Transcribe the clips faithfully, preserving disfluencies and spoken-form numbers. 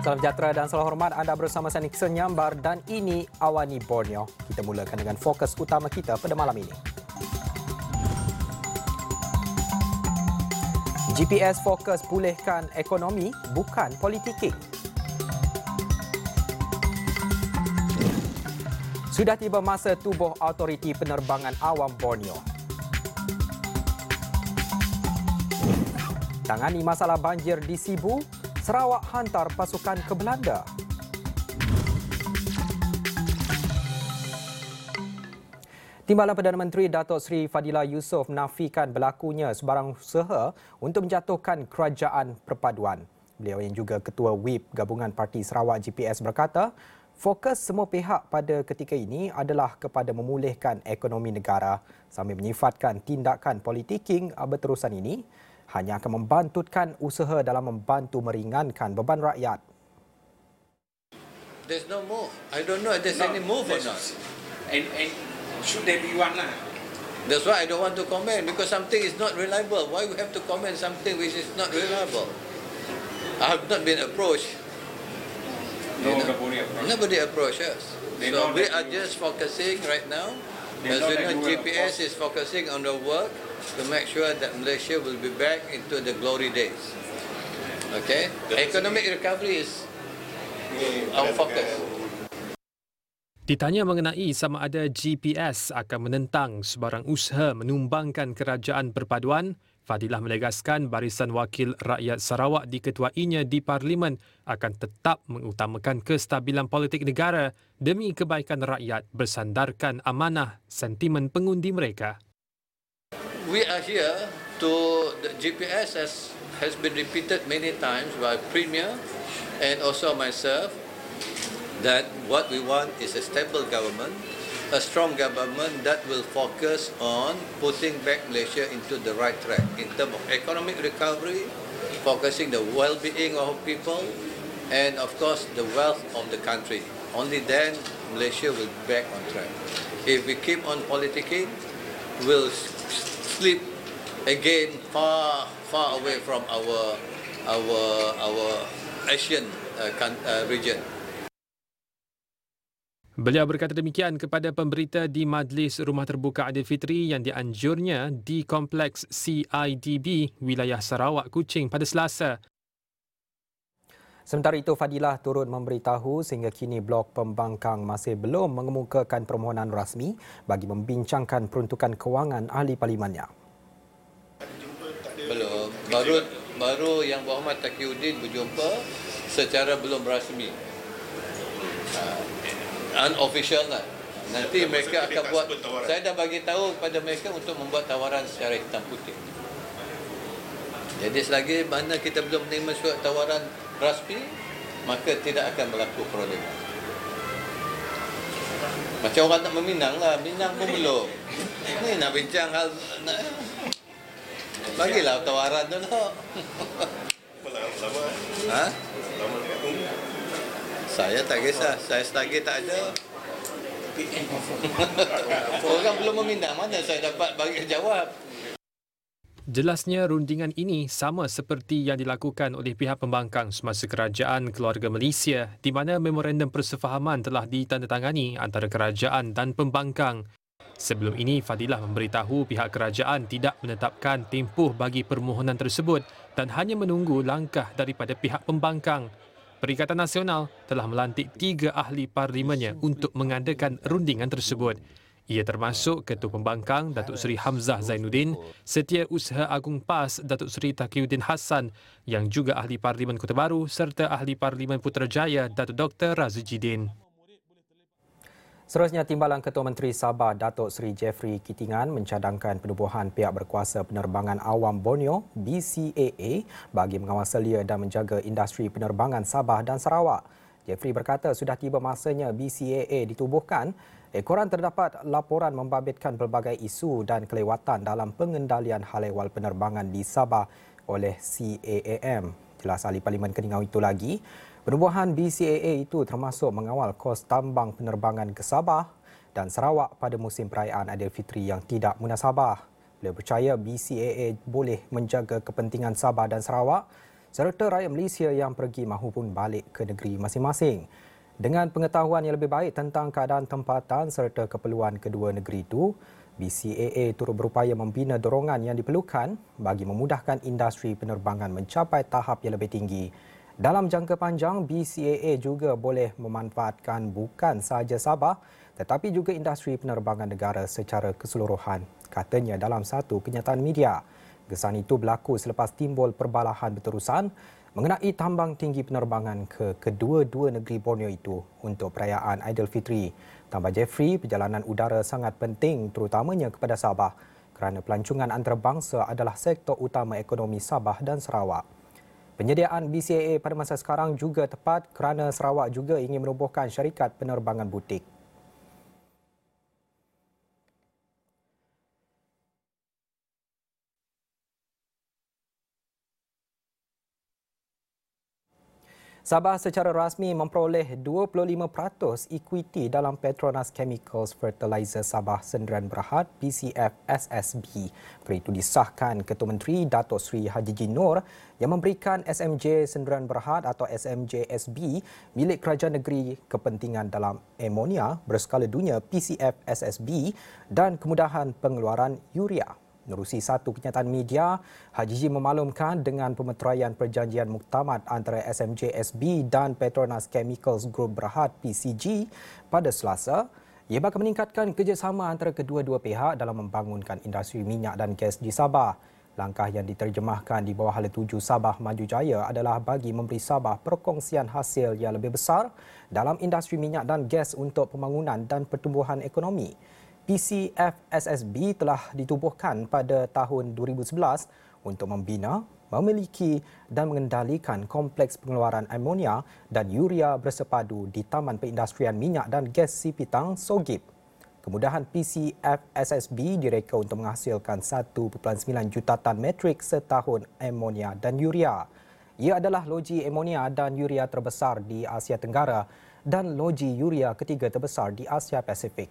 Salam sejahtera dan salam hormat. Anda bersama saya Nixon Nyambar dan ini Awani Borneo. Kita mulakan dengan fokus utama kita pada malam ini. G P S fokus pulihkan ekonomi, bukan politiking. Sudah tiba masa tubuh Autoriti Penerbangan Awam Borneo. Tangani masalah banjir di Sibu, Sarawak hantar pasukan ke Belanda. Timbalan Perdana Menteri Datuk Seri Fadila Yusof menafikan berlakunya sebarang usaha untuk menjatuhkan kerajaan perpaduan. Beliau yang juga Ketua Whip Gabungan Parti Sarawak G P S berkata, fokus semua pihak pada ketika ini adalah kepada memulihkan ekonomi negara sambil menyifatkan tindakan politiking berterusan ini hanya akan membantutkan usaha dalam membantu meringankan beban rakyat. There's no move. I don't know if there's no, any move or not. And, and should there be one lah? That's why I don't want to comment because something is not reliable. Why we have to comment something which is not reliable? I have not been approached. No, you know? nobody approached. Nobody approached us. They So we are you, just focusing right now. As you know, you G P S is focusing on the work to make sure that Malaysia will be back into the glory days. Okay? Economic recovery is our focus. Ditanya mengenai sama ada G P S akan menentang sebarang usaha menumbangkan kerajaan perpaduan, Fadilah menegaskan Barisan Wakil Rakyat Sarawak diketuainya di Parlimen akan tetap mengutamakan kestabilan politik negara demi kebaikan rakyat bersandarkan amanah sentimen pengundi mereka. We are here to, the G P S has, has been repeated many times by Premier and also myself that what we want is a stable government, a strong government that will focus on putting back Malaysia into the right track in terms of economic recovery, focusing the well-being of people and of course the wealth of the country. Only then Malaysia will be back on track. If we keep on politicking, we'll slip again far far away from our our our Asian uh, uh, region. Beliau berkata demikian kepada pemberita di Majlis Rumah Terbuka Aidilfitri yang dianjurnya di Kompleks C I D B wilayah Sarawak Kuching pada Selasa. Sementara itu, Fadilah turut memberitahu sehingga kini Blok Pembangkang masih belum mengemukakan permohonan rasmi bagi membincangkan peruntukan kewangan ahli parlimennya. Belum. Baru baru Yang Berhormat Taqiyuddin berjumpa secara belum rasmi. Uh, unofficial lah. Nanti mereka akan buat, saya dah bagi tahu kepada mereka untuk membuat tawaran secara hitam putih. Jadi selagi mana kita belum menerima surat tawaran rasmi, maka tidak akan berlaku perolehan. Macam orang nak meminang lah, minang pun belum. Ni nak bincang hal, nak, bagilah tawaran tu nak. Ha? Saya tak kisah, saya selagi tak ada. Orang belum meminang, mana saya dapat bagi jawab. Jelasnya rundingan ini sama seperti yang dilakukan oleh pihak pembangkang semasa Kerajaan Keluarga Malaysia di mana memorandum persefahaman telah ditandatangani antara kerajaan dan pembangkang. Sebelum ini, Fadilah memberitahu pihak kerajaan tidak menetapkan tempoh bagi permohonan tersebut dan hanya menunggu langkah daripada pihak pembangkang. Perikatan Nasional telah melantik tiga ahli parlimennya untuk mengadakan rundingan tersebut. Ia termasuk Ketua Pembangkang Datuk Seri Hamzah Zainuddin, Setiausaha Agung PAS Datuk Seri Taqiyuddin Hassan yang juga Ahli Parlimen Kota Baru serta Ahli Parlimen Putrajaya Datuk Doktor Razijidin. Seterusnya, Timbalan Ketua Menteri Sabah Datuk Seri Jeffrey Kitingan mencadangkan penubuhan pihak berkuasa penerbangan awam Borneo B C A A bagi mengawal selia dan menjaga industri penerbangan Sabah dan Sarawak. Jeffrey berkata sudah tiba masanya B C A A ditubuhkan. Ekoran terdapat laporan membabitkan pelbagai isu dan kelewatan dalam pengendalian hal ehwal penerbangan di Sabah oleh C A A M. Jelas ahli Parlimen Keningau itu lagi, penubuhan B C A A itu termasuk mengawal kos tambang penerbangan ke Sabah dan Sarawak pada musim perayaan Aidilfitri yang tidak munasabah. Beliau percaya B C A A boleh menjaga kepentingan Sabah dan Sarawak serta rakyat Malaysia yang pergi mahupun balik ke negeri masing-masing. Dengan pengetahuan yang lebih baik tentang keadaan tempatan serta keperluan kedua negeri itu, B C A A turut berupaya membina dorongan yang diperlukan bagi memudahkan industri penerbangan mencapai tahap yang lebih tinggi. Dalam jangka panjang, B C A A juga boleh memanfaatkan bukan sahaja Sabah tetapi juga industri penerbangan negara secara keseluruhan, katanya dalam satu kenyataan media. Kesan itu berlaku selepas timbul perbalahan berterusan mengenai tambang tinggi penerbangan ke kedua-dua negeri Borneo itu untuk perayaan Aidilfitri. Tambah Jeffrey, perjalanan udara sangat penting terutamanya kepada Sabah kerana pelancongan antarabangsa adalah sektor utama ekonomi Sabah dan Sarawak. Penyediaan B C A A pada masa sekarang juga tepat kerana Sarawak juga ingin merobohkan syarikat penerbangan butik. Sabah secara rasmi memperoleh dua puluh lima peratus ekuiti dalam Petronas Chemicals Fertilizer Sabah Sdn Bhd P C F S S B. Perkara itu disahkan Ketua Menteri Datuk Seri Haji Nur yang memberikan S M J Sdn Bhd atau S M J S B milik kerajaan negeri kepentingan dalam amonia berskala dunia P C F S S B dan kemudahan pengeluaran urea. Menerusi satu kenyataan media, Haji Ji memaklumkan dengan pemeteraian perjanjian muktamad antara S M J S B dan Petronas Chemicals Group Berhad P C G pada Selasa, ia bakal meningkatkan kerjasama antara kedua-dua pihak dalam membangunkan industri minyak dan gas di Sabah. Langkah yang diterjemahkan di bawah Hala tujuh Sabah Maju Jaya adalah bagi memberi Sabah perkongsian hasil yang lebih besar dalam industri minyak dan gas untuk pembangunan dan pertumbuhan ekonomi. P C F S S B telah ditubuhkan pada tahun dua ribu sebelas untuk membina, memiliki dan mengendalikan kompleks pengeluaran amonia dan urea bersepadu di Taman Perindustrian Minyak dan Gas Sipitang, Sogip. Kemudahan P C F S S B direka untuk menghasilkan satu perpuluhan sembilan juta tan metrik setahun amonia dan urea. Ia adalah loji amonia dan urea terbesar di Asia Tenggara dan loji urea ketiga terbesar di Asia Pasifik.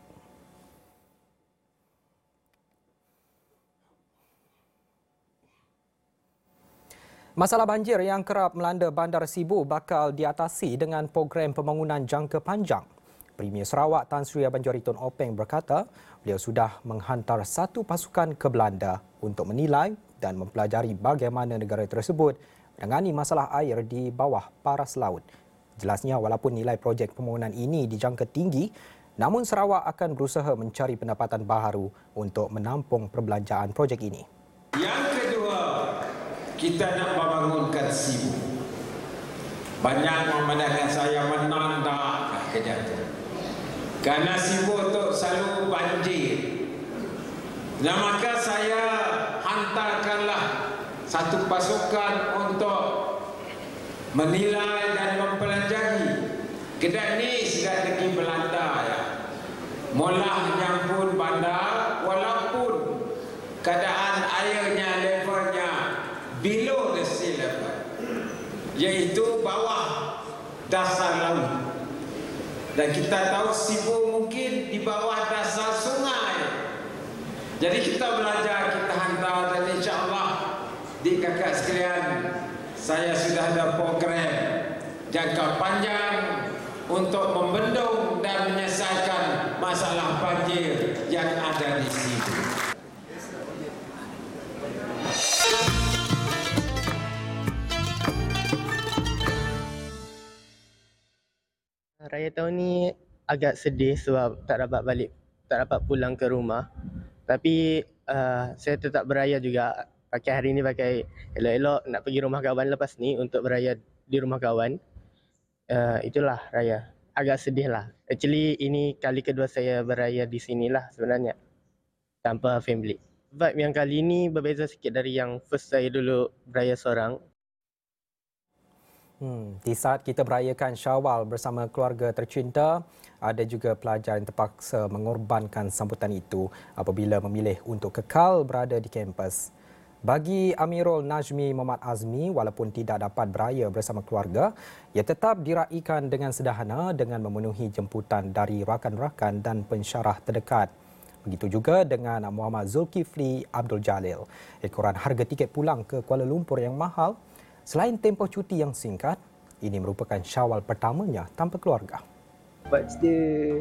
Masalah banjir yang kerap melanda Bandar Sibu bakal diatasi dengan program pembangunan jangka panjang. Premier Sarawak Tan Sri Abanjori Tun Openg berkata, beliau sudah menghantar satu pasukan ke Belanda untuk menilai dan mempelajari bagaimana negara tersebut menangani masalah air di bawah paras laut. Jelasnya, walaupun nilai projek pembangunan ini dijangka tinggi, namun Sarawak akan berusaha mencari pendapatan baharu untuk menampung perbelanjaan projek ini. Yang kedua, kita nak membangunkan Sibu. Banyak memandangkan saya menandak kerja itu. Karena Sibu itu selalu banjir. Dan maka saya hantarkanlah satu pasukan untuk menilai dan mempelajari. Kedai ini sudah negeri Belanda ya. Mulanya pun bandar, walaupun keadaan airnya levelnya below the sea level, iaitu bawah dasar laut. Dan kita tahu Sibu mungkin di bawah dasar sungai. Jadi kita belajar, kita hantar, dan insya-Allah di kakak sekalian, saya sudah ada program jangka panjang untuk membendung dan menyelesaikan masalah banjir yang ada di Sibu. Raya tahun ni agak sedih sebab tak dapat balik, tak dapat pulang ke rumah. Tapi uh, saya tetap beraya juga. Pakai hari ni pakai elok-elok nak pergi rumah kawan lepas ni untuk beraya di rumah kawan. Uh, itulah raya. Agak sedih lah. Actually ini kali kedua saya beraya di sini lah sebenarnya. Tanpa family. Vibe yang kali ni berbeza sikit dari yang first saya dulu beraya seorang. Hmm, di saat kita merayakan Syawal bersama keluarga tercinta, ada juga pelajar yang terpaksa mengorbankan sambutan itu apabila memilih untuk kekal berada di kampus. Bagi Amirul Najmi Muhammad Azmi, walaupun tidak dapat beraya bersama keluarga, ia tetap diraikan dengan sederhana dengan memenuhi jemputan dari rakan-rakan dan pensyarah terdekat. Begitu juga dengan Muhammad Zulkifli Abdul Jalil. Ekoran harga tiket pulang ke Kuala Lumpur yang mahal Selain tempoh cuti yang singkat, ini merupakan Syawal pertamanya tanpa keluarga. Birthday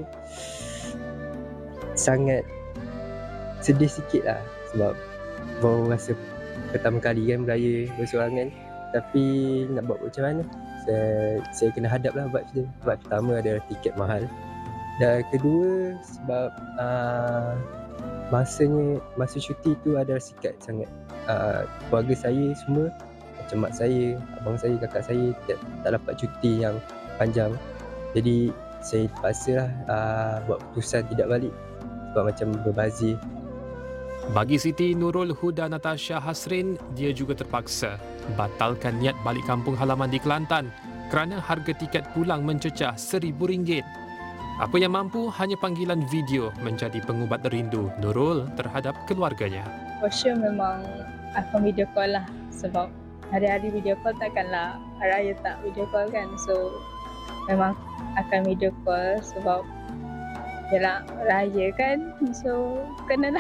sangat sedih sikit lah sebab baru rasa pertama kali kan beraya bersorangan, tapi nak buat macam mana, saya, saya kena hadap lah birthday. Sebab pertama ada tiket mahal, dan kedua sebab uh, masanya masa cuti tu ada sikat sangat. Uh, keluarga saya semua macam mak saya, abang saya, kakak saya tak, tak dapat cuti yang panjang, jadi saya terpaksa lah uh, buat keputusan tidak balik sebab macam berbazir. Bagi Siti Nurul Huda Natasha Hasrin, dia juga terpaksa batalkan niat balik kampung halaman di Kelantan kerana harga tiket pulang mencecah seribu ringgit. Apa yang mampu hanya panggilan video menjadi pengubat rindu Nurul terhadap keluarganya. For sure memang akan video call lah, sebab hari-hari video call takkanlah raya tak video call kan. So memang akan video call sebab yalah raya kan, so kenalah.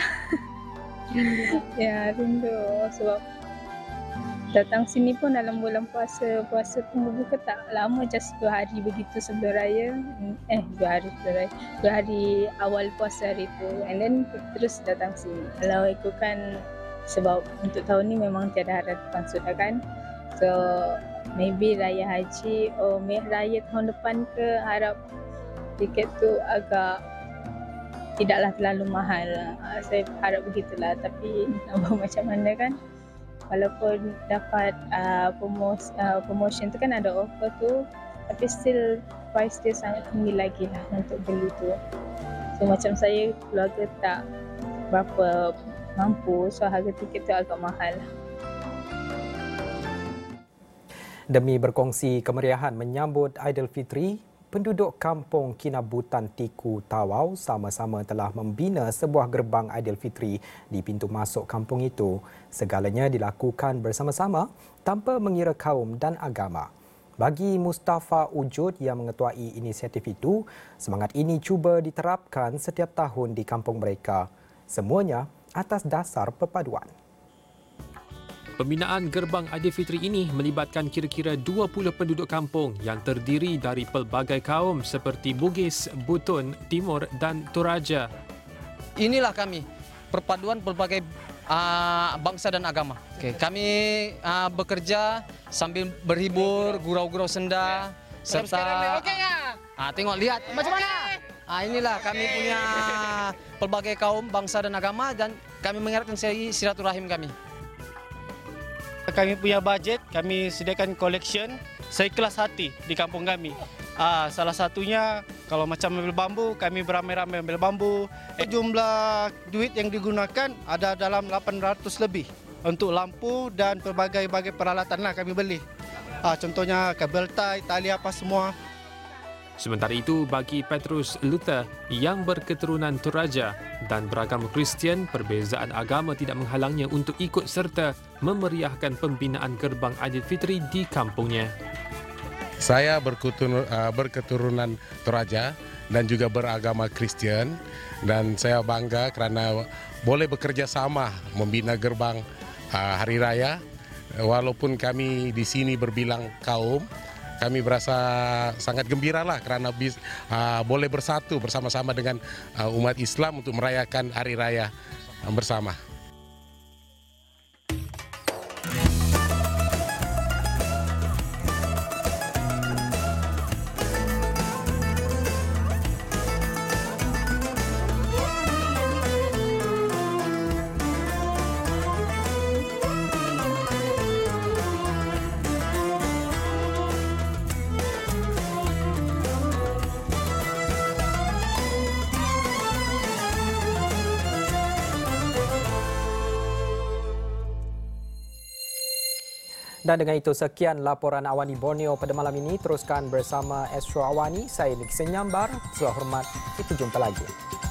Ya, rindu sebab datang sini pun dalam bulan puasa, puasa pun buka tak lama, just dua hari begitu sebelum raya, eh dua hari sebelum raya, dua hari awal puasa hari tu, and then terus datang sini. Kalau ikutkan sebab untuk tahun ni memang tiada harapan sudah kan, so maybe raya haji or oh, raya tahun depan ke, harap tiket tu agak tidaklah terlalu mahal. Uh, saya harap begitulah, tapi nak buat macam mana kan, walaupun dapat uh, promos, uh, promotion tu kan, ada offer tu, tapi still price dia sangat tinggi lagi lah untuk beli tu. So macam saya, keluarga tak berapa mampu, so harga tiket tu agak mahal. Demi berkongsi kemeriahan menyambut Aidilfitri, penduduk kampung Kinabutan Tiku Tawau sama-sama telah membina sebuah gerbang Aidilfitri di pintu masuk kampung itu. Segalanya dilakukan bersama-sama tanpa mengira kaum dan agama. Bagi Mustafa Ujud yang mengetuai inisiatif itu, semangat ini cuba diterapkan setiap tahun di kampung mereka. Semuanya atas dasar perpaduan. Pembinaan gerbang Aidilfitri ini melibatkan kira-kira dua puluh penduduk kampung yang terdiri dari pelbagai kaum seperti Bugis, Butun, Timur dan Toraja. Inilah kami, perpaduan pelbagai uh, bangsa dan agama. Okay. Kami uh, bekerja sambil berhibur, gurau-gurau senda, serta uh, tengok lihat macam mana. Uh, inilah kami punya pelbagai kaum, bangsa dan agama, dan kami mengeratkan silaturahim kami. Kami punya bajet, kami sediakan collection seikhlas hati di kampung kami. Ah, salah satunya kalau macam ambil bambu, kami beramai-ramai ambil bambu. Eh, jumlah duit yang digunakan ada dalam lapan ratus lebih untuk lampu dan pelbagai-bagai peralatan lah kami beli. Ah, contohnya kabel tie, tali apa semua. Sementara itu, bagi Petrus Luther yang berketurunan Toraja dan beragama Kristian, perbezaan agama tidak menghalangnya untuk ikut serta memeriahkan pembinaan gerbang Aidilfitri di kampungnya. Saya berketurunan Toraja dan juga beragama Kristian, dan saya bangga kerana boleh bekerja sama membina gerbang Hari Raya. Walaupun kami di sini berbilang kaum, kami berasa sangat gembira lah kerana bis, uh, boleh bersatu bersama-sama dengan uh, umat Islam untuk merayakan Hari Raya uh, bersama. Dan dengan itu, sekian laporan Awani Borneo pada malam ini. Teruskan bersama Astro Awani. Saya Nick Senyambar. Selamat hormat. Kita jumpa lagi.